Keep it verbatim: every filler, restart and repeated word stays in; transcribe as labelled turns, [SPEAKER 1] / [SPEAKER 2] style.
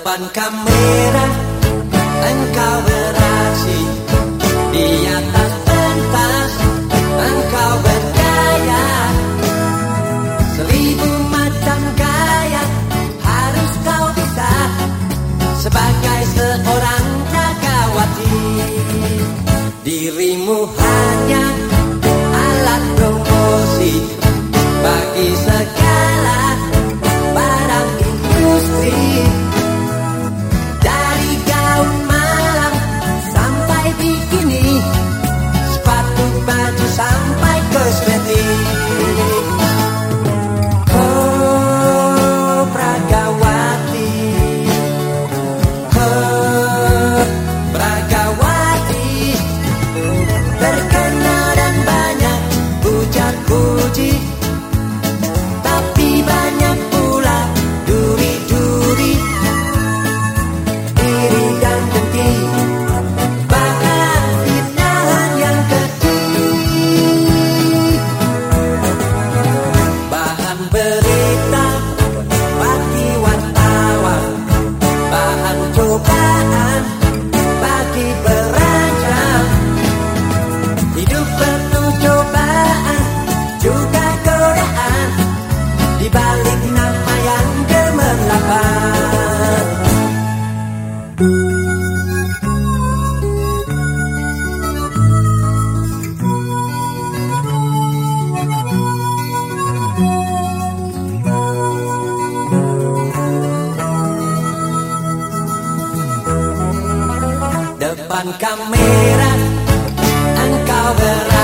[SPEAKER 1] Depan kamera engkau beraksi, di atas pentas engkau bergaya. Seribu macam gaya harus kau bisa sebagai seorang Jagawati. Dirimu hanya alat promosi bagi segala barang industri. Dari gaun malam sampai bikini, sepatu baju sampai kosmetik. Oh Pragawati, oh Pragawati, terkenal dan banyak puja-puji, tapi banyak pula duri-duri, iri dan dengki, bahkan fitnahan yang keji. Bahan berita bagi wartawan, bahan cobaan bagi perancang. Hidup penuh cobaan juga godaan, di balik nama yang gemerlapan. Depan kamera engkau beraksi,